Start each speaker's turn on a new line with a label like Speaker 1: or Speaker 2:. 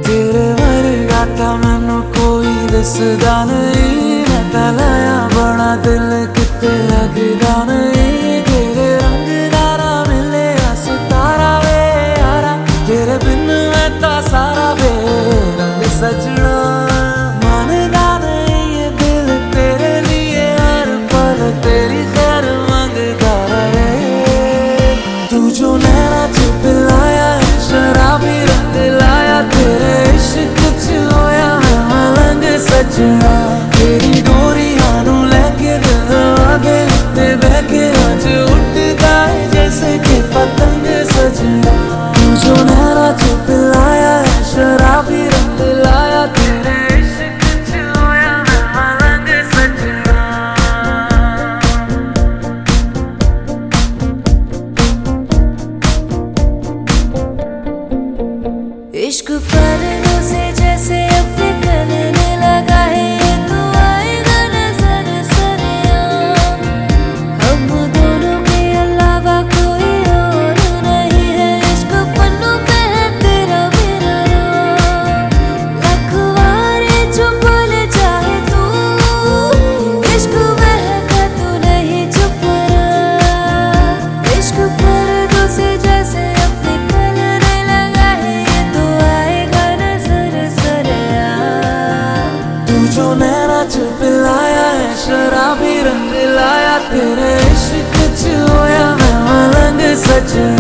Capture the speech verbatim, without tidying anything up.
Speaker 1: तेरे वर्गा था मैनू कोई दिसदा नहीं, मैं तां लाया बड़ा दिल किते लगदा नहीं। तेरे रंग दारा मिले सितारा वे यारा, तेरे बिन मैं तां सारा वे रंग सजना। मानदा नहीं ये दिल तेरे लिए हर पल तेरी खैर मांगदा रहे। तू जो नैना च पिलाया है शराबी रंग लाया, तेरे इश्क च होया मैं मलंग सजना। तेरी डोरियां नू लेके दिल आगे ते बहके अज उठदा है जैसे कि पतंग सजना। तू जो नैना च पिलाया है शराबी रंग लाया, तेरे इश्क च होया मैं मलंग सजना।
Speaker 2: इश्क पर्दों से जैसे अब निकलने लगा है, ये तो आएगा नजर सरिया। हम दोनों के अलावा कोई और नहीं है, इश्क पन्नों पे है तेरा मेरा नाम। लखवारे जो बोल जाए तू, इश्क महका तू नहीं चुप रहा। इश्क पर्दों से जैसे अब निकलने लगा है, ये तो आएगा नजर सरिया।
Speaker 1: तू जो नैना च पिलाया है शराबी रंग लाया, तेरे इश्क च होया मैं मलंग सजना।